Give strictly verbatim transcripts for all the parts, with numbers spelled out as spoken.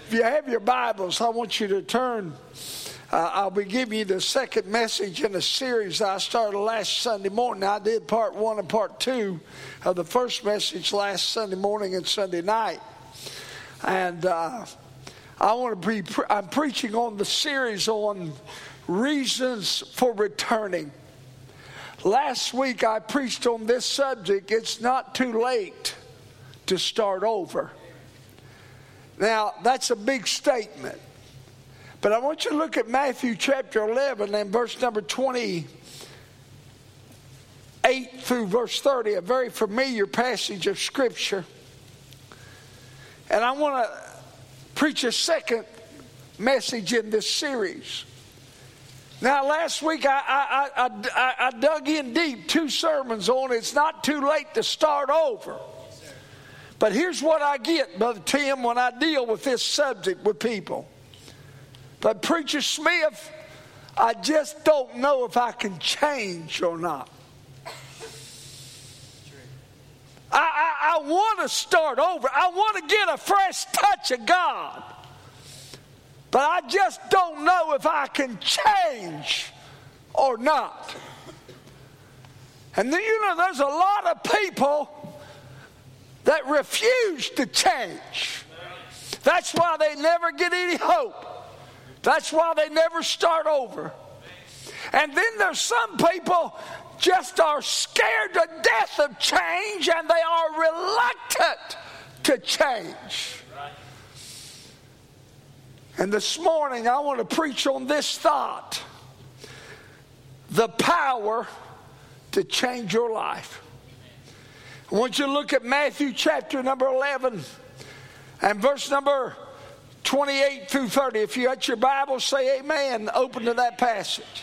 If you have your Bibles, I want you to turn. Uh, I'll be giving you the second message in a series I started last Sunday morning. I did part one and part two of the first message last Sunday morning and Sunday night. And uh, I want to be, pre- I'm preaching on the series on reasons for returning. Last week I preached on this subject. It's not too late to start over. Now, that's a big statement. But I want you to look at Matthew chapter eleven and verse number twenty-eight through verse thirty, a very familiar passage of Scripture. And I want to preach a second message in this series. Now, last week I, I, I, I, I dug in deep, two sermons on it's not too late to start over. But here's what I get, Brother Tim, when I deal with this subject with people. But Preacher Smith, I just don't know if I can change or not. I, I, I want to start over. I want to get a fresh touch of God. But I just don't know if I can change or not. And then, you know, there's a lot of people that refuse to change. That's why they never get any hope. That's why they never start over. And then there's some people just are scared to death of change, and they are reluctant to change. And this morning I want to preach on this thought: the power to change your life. I want you to look at Matthew chapter number eleven and verse number twenty-eight through thirty. If you got your Bible, say amen. Open to that passage.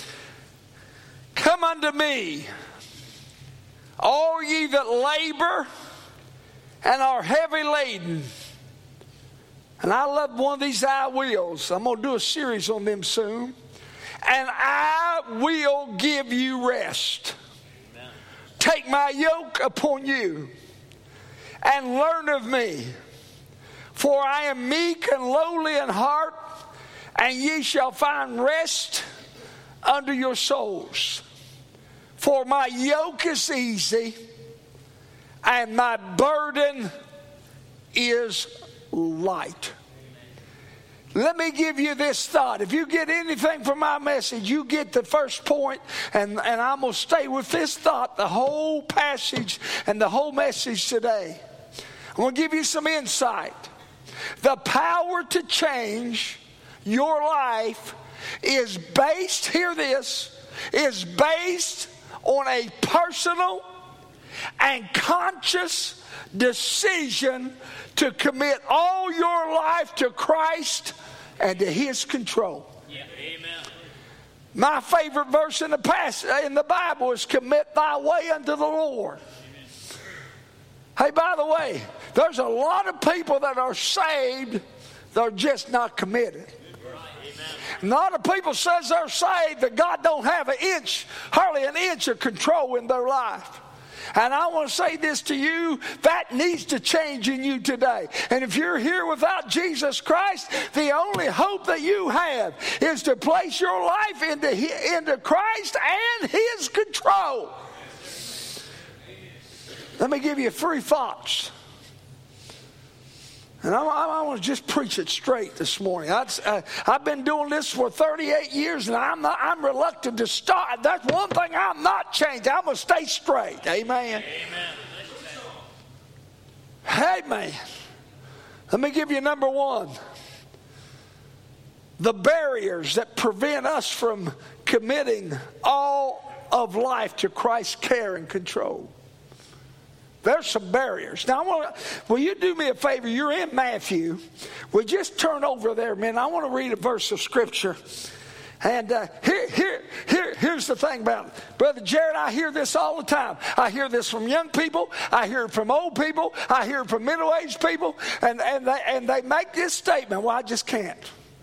Come unto me, all ye that labor and are heavy laden. And I love one of these I wills. I'm going to do a series on them soon. And I will give you rest. Take my yoke upon you and learn of me. For I am meek and lowly in heart, and ye shall find rest unto your souls. For my yoke is easy, and my burden is light. Let me give you this thought. If you get anything from my message, you get the first point, and, and I'm going to stay with this thought the whole passage and the whole message today. I'm going to give you some insight. The power to change your life is based, hear this, is based on a personal and conscious decision to commit all your life to Christ and to His control. Yeah. Amen. My favorite verse in the past, in the Bible is commit thy way unto the Lord. Amen. Hey, by the way, there's a lot of people that are saved, they're just not committed. A lot of people says they're saved, that God don't have an inch, hardly an inch of control in their life. And I want to say this to you, that needs to change in you today. And if you're here without Jesus Christ, the only hope that you have is to place your life into, into Christ and His control. Let me give you three thoughts. And I, I, I want to just preach it straight this morning. I, uh, I've been doing this for thirty-eight years, and I'm not, I'm reluctant to start. That's one thing I'm not changing. I'm going to stay straight. Amen. Amen. Amen. Let me give you number one. The barriers that prevent us from committing all of life to Christ's care and control. There's some barriers. Now, I want to, will you do me a favor? You're in Matthew. We'll just turn over there, man. I want to read a verse of Scripture. And uh, here, here, here, here's the thing about it. Brother Jared, I hear this all the time. I hear this from young people. I hear it from old people. I hear it from middle-aged people. And, and, they, and they make this statement, well, I just can't.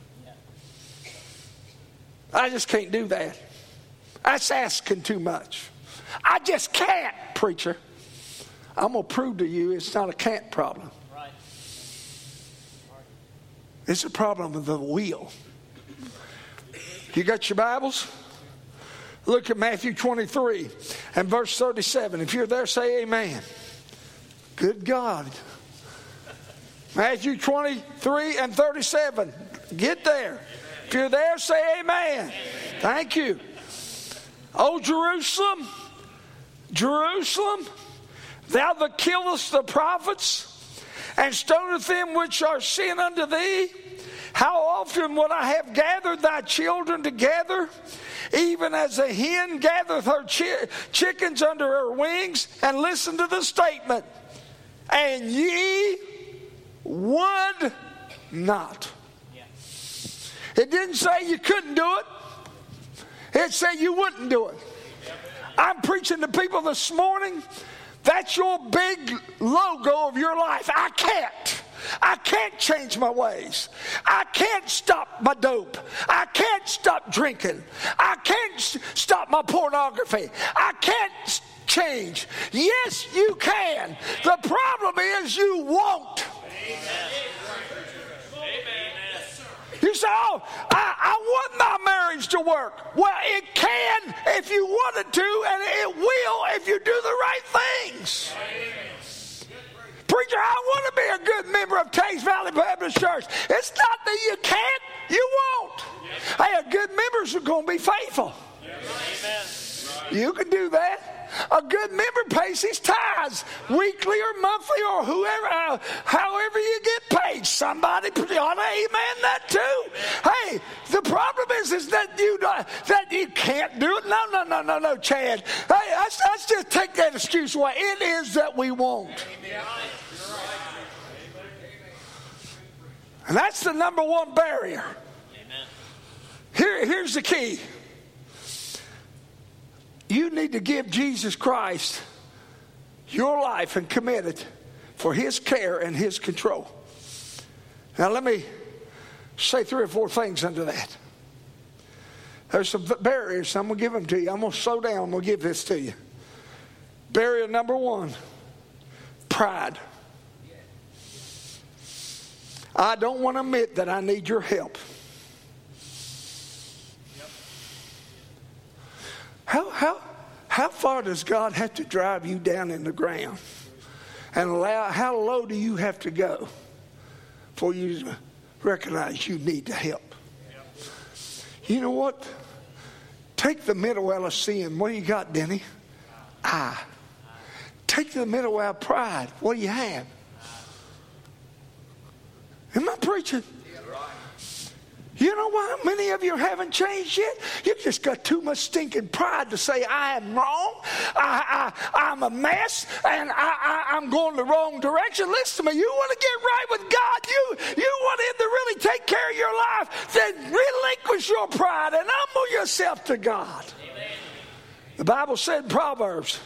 I just can't do that. That's asking too much. I just can't, preacher. I'm going to prove to you it's not a can't problem. Right. It's a problem with the will. You got your Bibles? Look at Matthew twenty-three and verse thirty-seven. If you're there, say amen. Good God. Matthew twenty-three and thirty-seven. Get there. If you're there, say amen. Thank you. O Jerusalem, Jerusalem, thou that killest the prophets and stonest them which are sent unto thee, how often would I have gathered thy children together, even as a hen gathereth her chi- chickens under her wings? And listen to the statement. And ye would not. It didn't say you couldn't do it. It said you wouldn't do it. I'm preaching to people this morning. That's your big logo of your life. I can't. I can't change my ways. I can't stop my dope. I can't stop drinking. I can't stop my pornography. I can't change. Yes, you can. The problem is you won't. You say, oh, I, I want my marriage to work. Well, it can if you wanted to, and it will if you do the right things. Preacher, I want to be a good member of Taze Valley Baptist Church. It's not that you can't, you won't. Hey, good members are going to be faithful. You can do that. A good member pays his tithes weekly or monthly or whoever, uh, however you get paid. Somebody ought to amen that too. Hey, the problem is, is that you uh, that you can't do it. No, no, no, no, no, Chad. Hey, let's, let's just take that excuse away. It is that we won't. And that's the number one barrier. Here, here's the key. You need to give Jesus Christ your life and commit it for His care and His control. Now let me say three or four things under that. There's some barriers. I'm going to give them to you. I'm going to slow down. I'm going to give this to you. Barrier number one, pride. I don't want to admit that I need your help. How, how, how far does God have to drive you down in the ground? And allow, how low do you have to go for you to recognize you need the help? You know what? Take the middle out of sin. What do you got, Denny? I. Take the middle out of pride. What do you have? Am I preaching? You know why many of you haven't changed yet? You just got too much stinking pride to say, I am wrong, I, I, I'm a mess, and I, I, I'm going the wrong direction. Listen to me, you want to get right with God, you, you want Him to really take care of your life, then relinquish your pride and humble yourself to God. Amen. The Bible said in Proverbs,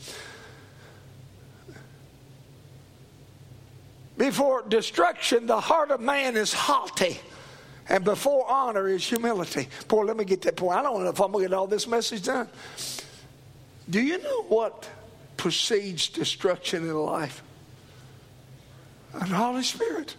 before destruction, the heart of man is haughty. And before honor is humility. Boy, let me get that point. I don't know if I'm going to get all this message done. Do you know what precedes destruction in life? The Holy Spirit.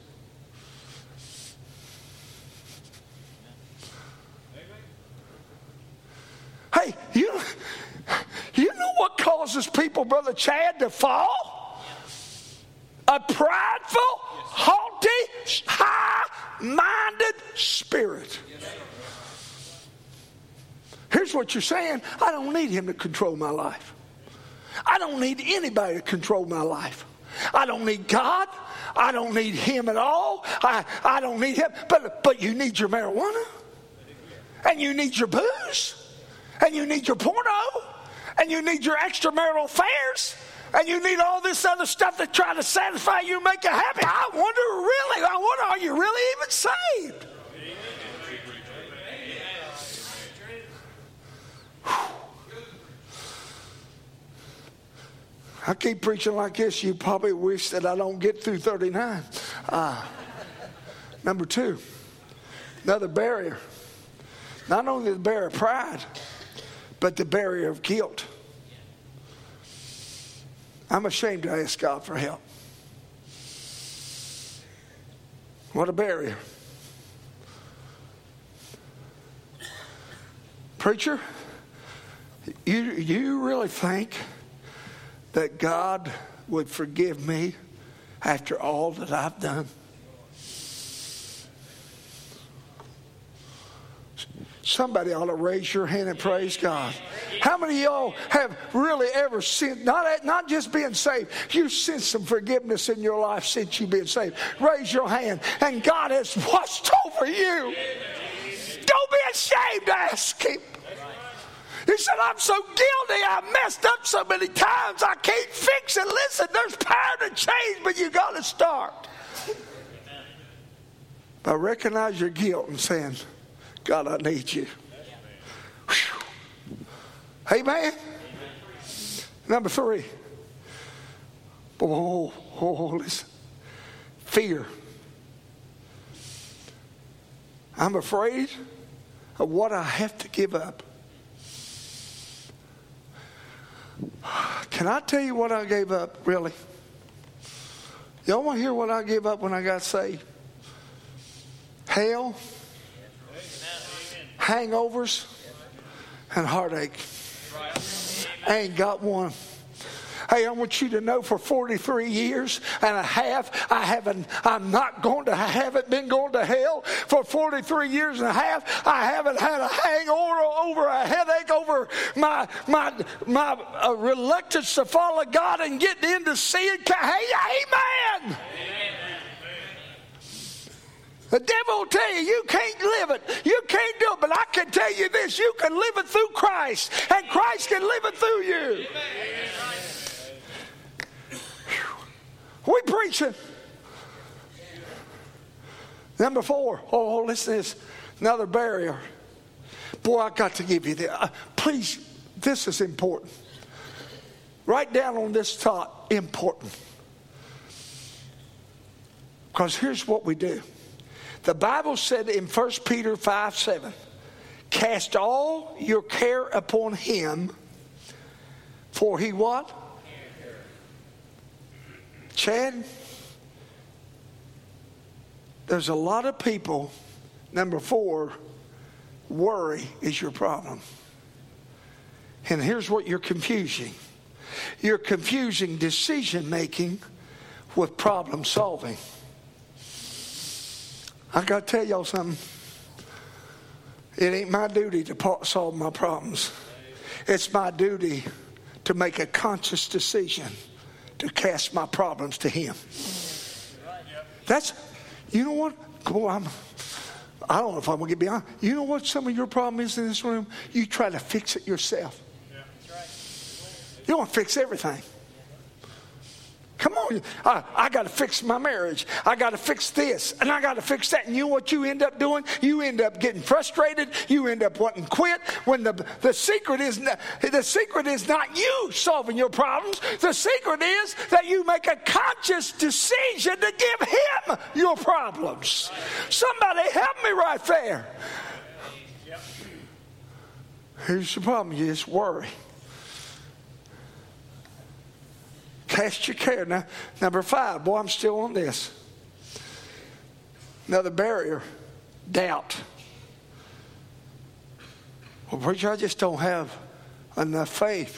Hey, you, you know what causes people, Brother Chad, to fall? A prideful, haughty, high-minded spirit. Here's what you're saying. I don't need him to control my life. I don't need anybody to control my life. I don't need God. I don't need him at all. I, I don't need him. But, but you need your marijuana. And you need your booze. And you need your porno. And you need your extramarital affairs. And you need all this other stuff to try to satisfy you, make you happy. I wonder really, I wonder, are you really even saved? I keep preaching like this. You probably wish that I don't get through thirty-nine. Uh, number two, another barrier. Not only the barrier of pride, but the barrier of guilt. I'm ashamed to ask God for help. What a barrier. Preacher, you, you really think that God would forgive me after all that I've done? Somebody ought to raise your hand and praise God. How many of y'all have really ever sinned, not, not just being saved, you've sensed some forgiveness in your life since you've been saved? Raise your hand. And God has watched over you. Don't be ashamed to ask Him. He said, I'm so guilty, I messed up so many times, I can't fix it. Listen, there's power to change, but you got to start by recognizing your guilt and saying, God, I need you. Whew. Amen? Number three. Oh, oh, listen. Fear. I'm afraid of what I have to give up. Can I tell you what I gave up, really? Y'all want to hear what I gave up when I got saved? Hell, hangovers, and heartache. I ain't got one. Hey, I want you to know for forty-three years and a half, I haven't, I'm not going to, I haven't been going to hell. For forty-three years and a half, I haven't had a hangover over a headache over my my my uh, reluctance to follow God and get into sin. Hey, amen. The devil will tell you, you can't live it. You can't do it. But I can tell you this, you can live it through Christ. And Christ can live it through you. We preaching. Number four. Oh, listen to this. Another barrier. Boy, I got to give you this. Uh, please, this is important. Write down on this thought, important. Because here's what we do. The Bible said in First Peter five seven, cast all your care upon Him, for He what? Chad, there's a lot of people, number four, worry is your problem. And here's what you're confusing. You're confusing decision making with problem solving. I got to tell y'all something. It ain't my duty to solve my problems. It's my duty to make a conscious decision to cast my problems to Him. That's, you know what? Boy, I'm, I don't know if I'm going to get beyond. You know what some of your problem is in this room? You try to fix it yourself. You want to fix everything. Come on, I, I got to fix my marriage. I got to fix this, and I got to fix that. And you know what you end up doing? You end up getting frustrated. You end up wanting to quit. When the the secret is not, the secret is not you solving your problems. The secret is that you make a conscious decision to give Him your problems. Somebody help me right there. Here's the problem: you just worry. Cast your care. Now, number five. Boy, I'm still on this. Another barrier. Doubt. Well, preacher, I just don't have enough faith.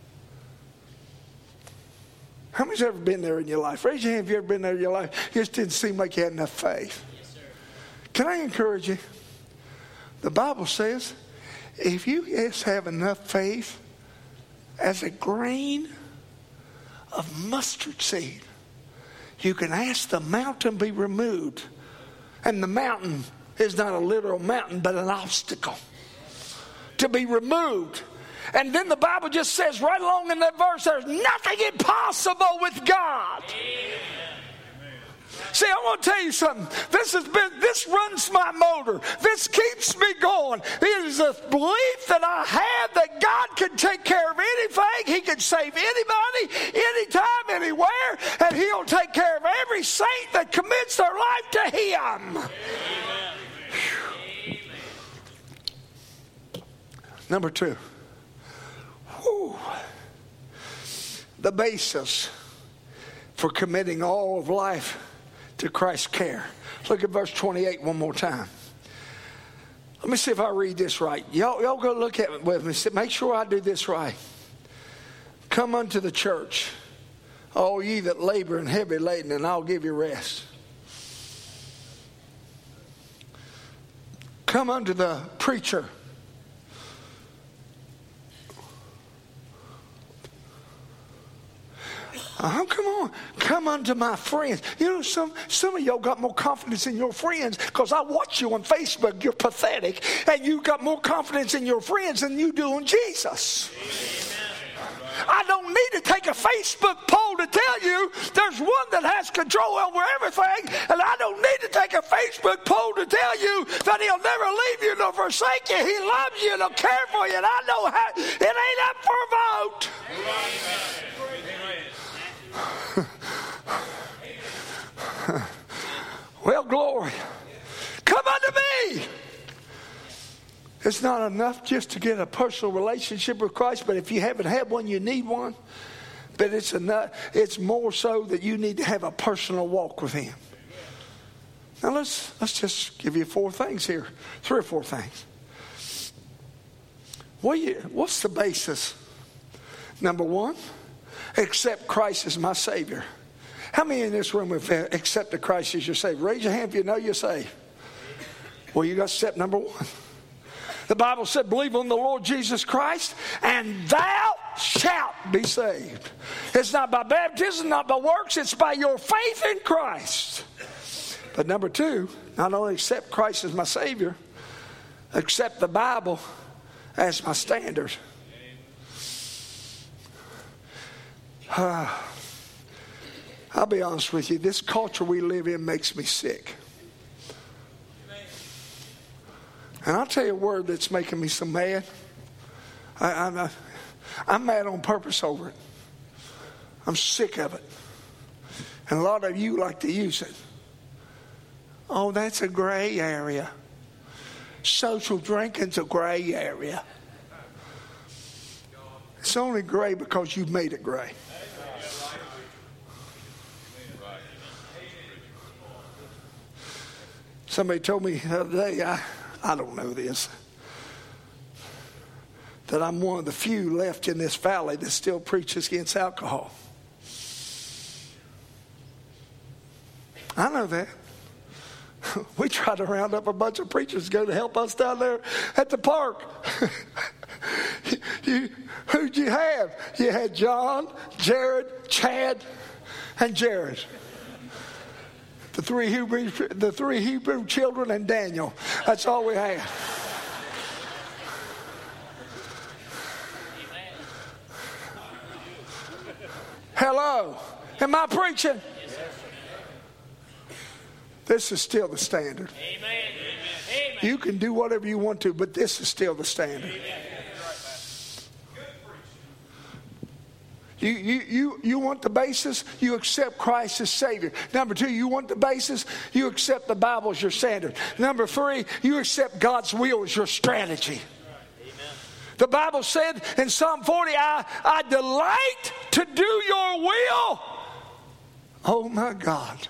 How many's ever been there in your life? Raise your hand if you've ever been there in your life. It just didn't seem like you had enough faith. Yes, sir. Can I encourage you? The Bible says, if you just have enough faith as a grain of mustard seed, you can ask the mountain be removed. And the mountain is not a literal mountain, but an obstacle to be removed. And then the Bible just says right along in that verse, there's nothing impossible with God. See, I want to tell you something. This has been, this runs my motor. This keeps me going. It is a belief that I have that God can take care of anything. He can save anybody, anytime, anywhere, and He'll take care of every saint that commits their life to Him. Amen. Number two. Whew. The basis for committing all of life to Christ's care. Look at verse twenty-eight one more time. Let me see if I read this right. Y'all, y'all go look at it with me. Make sure I do this right. Come unto the church, all ye that labor and heavy laden, and I'll give you rest. Come unto the preacher. Uh-huh, come on. Come unto my friends. You know, some, some of y'all got more confidence in your friends because I watch you on Facebook. You're pathetic. And you got more confidence in your friends than you do in Jesus. I don't need to take a Facebook poll to tell you there's one that has control over everything. And I don't need to take a Facebook poll to tell you that he'll never leave you nor forsake you. He loves you and he'll care for you. And I know how it ain't up for a vote. Well, glory. Come unto me. It's not enough just to get a personal relationship with Christ, but if you haven't had one, you need one. But it's enough. It's more so that you need to have a personal walk with Him. Now let's let's just give you four things here, three or four things. What you, what's the basis? Number one, accept Christ as my Savior. How many in this room have accepted Christ as your Savior? Raise your hand if you know you're saved. Well, you got step number one. The Bible said, believe on the Lord Jesus Christ, and thou shalt be saved. It's not by baptism, not by works, it's by your faith in Christ. But number two, not only accept Christ as my Savior, accept the Bible as my standard. Uh, I'll be honest with you, this culture we live in makes me sick. And I'll tell you a word that's making me so mad. I, I'm, I'm mad on purpose over it. I'm sick of it. And a lot of you like to use it. Oh, that's a gray area. Social drinking's a gray area. It's only gray because you've made it gray. Somebody told me the other day, I, I don't know this, that I'm one of the few left in this valley that still preaches against alcohol. I know that. We tried to round up a bunch of preachers to go to help us down there at the park. you, who'd you have? You had John, Jared, Chad, and Jared. The three Hebrew, the three Hebrew children and Daniel. That's all we had. Hello. Am I preaching? This is still the standard. You can do whatever you want to, but this is still the standard. You, you, you, you want the basis, you accept Christ as Savior. Number two, you want the basis, you accept the Bible as your standard. Number three, you accept God's will as your strategy. Amen. The Bible said in Psalm forty, I, I delight to do your will. Oh my God.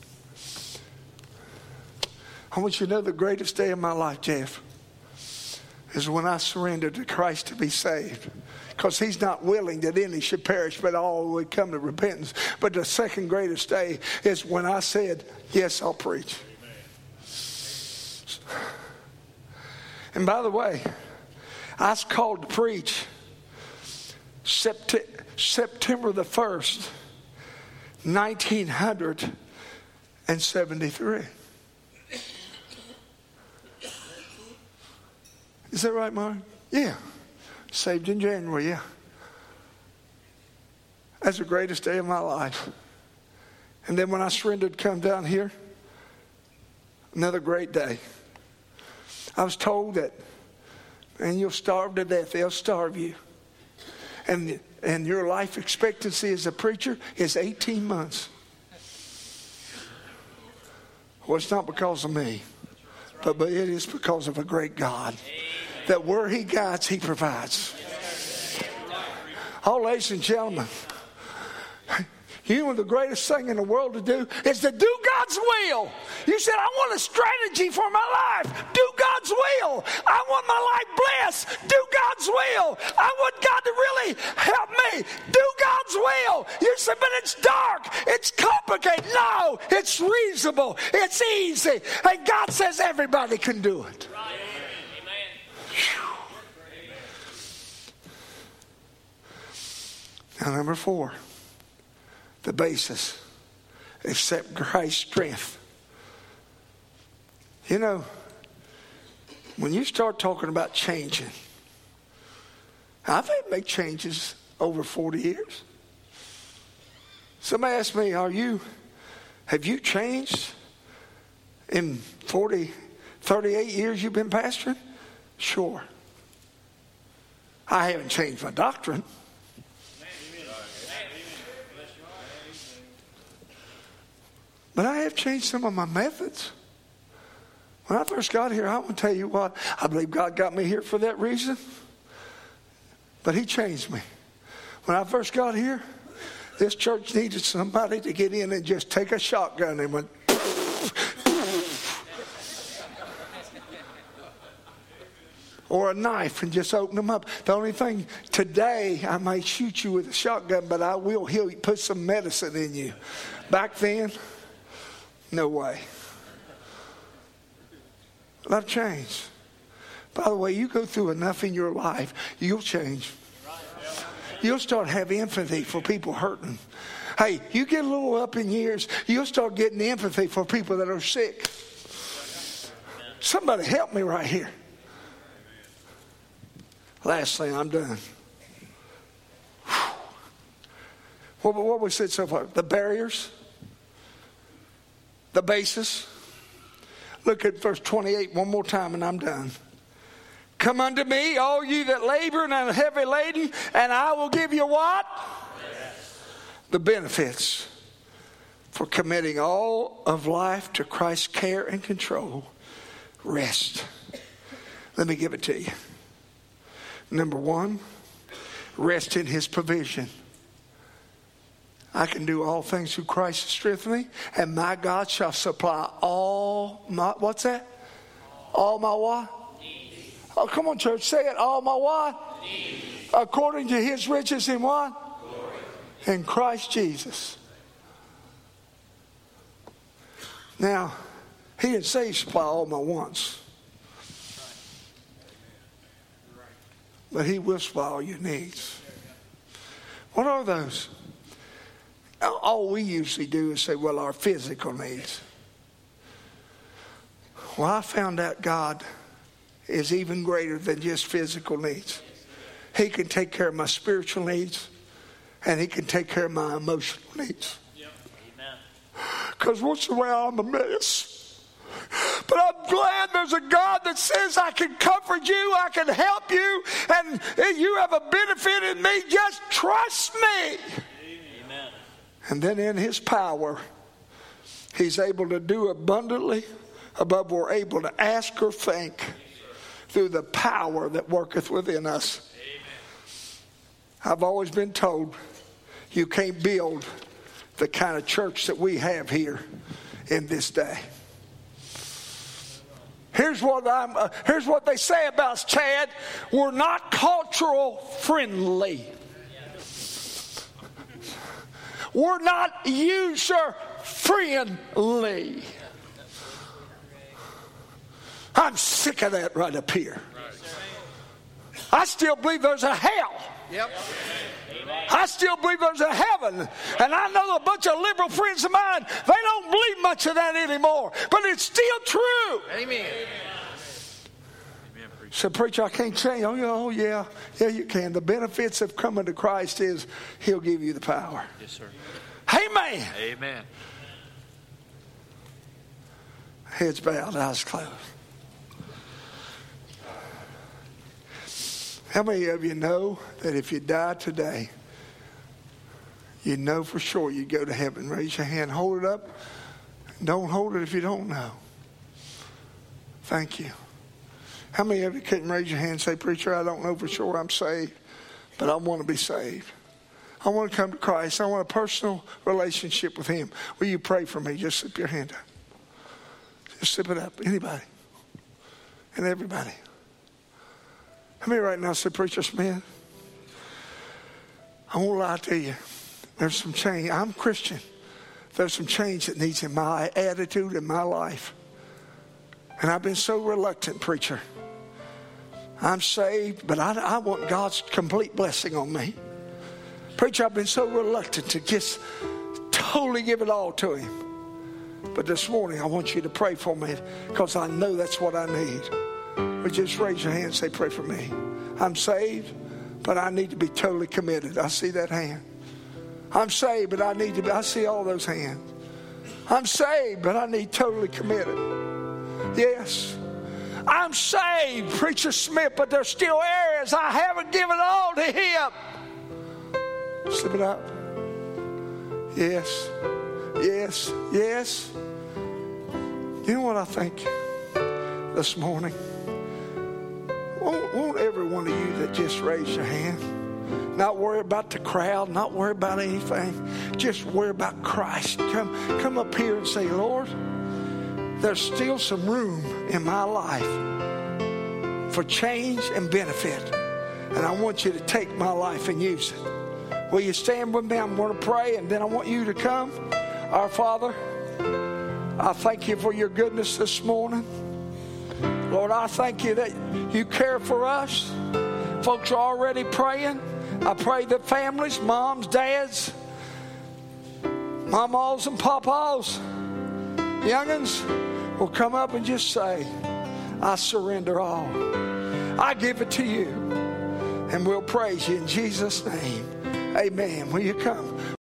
I want you to know the greatest day of my life, Jeff, is when I surrendered to Christ to be saved. Because He's not willing that any should perish, but all would come to repentance. But the second greatest day is when I said, yes, I'll preach. Amen. And by the way, I was called to preach Sept- September the first, nineteen seventy-three. Is that right, Mark? Yeah. Saved in January, yeah. That's the greatest day of my life. And then when I surrendered to come down here, another great day. I was told that, man, you'll starve to death. They'll starve you. And, and your life expectancy as a preacher is eighteen months. Well, it's not because of me, but, but it is because of a great God. That where He guides, He provides. Oh, ladies and gentlemen, You know the greatest thing in the world to do is to do God's will. You said, I want a strategy for my life. Do God's will. I want my life blessed. Do God's will. I want God to really help me. Do God's will. You said, but it's dark. It's complicated. No, it's reasonable. It's easy. And God says everybody can do it. Right. Amen. Now, number four. The basis, accept Christ's strength. You know, when you start talking about changing, I've had to make changes over forty years. Somebody asked me, are you, have you changed in forty, thirty-eight years you've been pastoring? Sure. I haven't changed my doctrine. But I have changed some of my methods. When I first got here, I want to tell you what, I believe God got me here for that reason. But he changed me. When I first got here, this church needed somebody to get in and just take a shotgun and went. Or a knife and just open them up. The only thing, today I might shoot you with a shotgun, but I will heal you, put some medicine in you. Back then, no way. I've changed. By the way, you go through enough in your life, you'll change. You'll start having empathy for people hurting. Hey, you get a little up in years, you'll start getting empathy for people that are sick. Somebody help me right here. Last thing, I'm done. What, what we said so far? The barriers. The basis. Look at verse twenty-eight one more time and I'm done. Come unto me, all you that labor and are heavy laden, and I will give you what? Yes. The benefits for committing all of life to Christ's care and control. Rest. Let me give it to you. Number one, rest in his provision. I can do all things through Christ who strengthens me, and my God shall supply all my, what's that? All my what? Needs. Oh, come on, church, say it. All my what? Needs. According to his riches in what? Glory. In Christ Jesus. Now, he didn't say he supply all my wants. But he will supply all your needs. What are those? All we usually do is say, well, our physical needs. Well, I found out God is even greater than just physical needs. He can take care of my spiritual needs, and he can take care of my emotional needs. Because once in a while I'm a mess. But I'm glad there's a God that says I can comfort you, I can help you, and you have a benefit in me. Just trust me. Amen. And then in his power, he's able to do abundantly above what we're able to ask or think through the power that worketh within us. Amen. I've always been told you can't build the kind of church that we have here in this day. Here's what I'm. Uh, here's what they say about us, Chad. We're not cultural friendly. We're not user friendly. I'm sick of that right up here. I still believe there's a hell. Yep. I still believe there's a heaven. And I know a bunch of liberal friends of mine, they don't believe much of that anymore. But it's still true. Amen. So, preacher, I can't change. Oh, yeah, oh, yeah. Yeah, you can. The benefits of coming to Christ is he'll give you the power. Yes, sir. Amen. Amen. Heads bowed, eyes closed. How many of you know that if you die today, you know for sure you go to heaven? Raise your hand. Hold it up. Don't hold it if you don't know. Thank you. How many of you couldn't raise your hand and say, preacher, I don't know for sure I'm saved, but I want to be saved. I want to come to Christ. I want a personal relationship with him. Will you pray for me? Just slip your hand up. Just slip it up. Anybody. And everybody. How many right now say, Preacher Smith, I won't lie to you. There's some change. I'm Christian. There's some change that needs in my attitude in my life. And I've been so reluctant, preacher. I'm saved, but I, I want God's complete blessing on me. Preacher, I've been so reluctant to just totally give it all to him. But this morning, I want you to pray for me because I know that's what I need. But just raise your hand and say, pray for me. I'm saved, but I need to be totally committed. I see that hand. I'm saved, but I need to be, I see all those hands. I'm saved, but I need totally committed. Yes. I'm saved, Preacher Smith, but there's still areas I haven't given all to him. Slip it up. Yes. Yes. Yes. You know what I think this morning? Won't, won't every one of you that just raised your hand, not worry about the crowd, not worry about anything, just worry about Christ. Come, come up here and say, Lord, there's still some room in my life for change and benefit. And I want you to take my life and use it. Will you stand with me? I'm going to pray, and then I want you to come. Our Father, I thank you for your goodness this morning. Lord, I thank you that you care for us. Folks are already praying. I pray that families, moms, dads, mamas and papas, youngins will come up and just say, I surrender all. I give it to you. And we'll praise you in Jesus' name. Amen. Will you come?